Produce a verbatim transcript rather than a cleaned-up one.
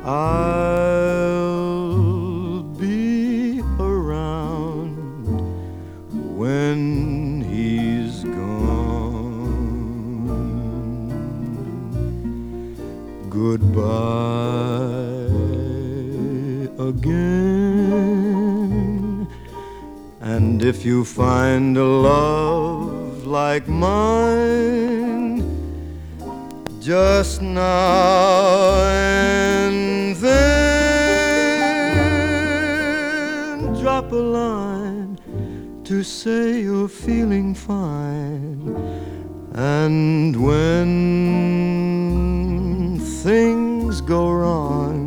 I'll be around when he's gone. Goodbye again. And if you find a love like mine, just now and then drop a line to say you're feeling fine. And when things go wrong,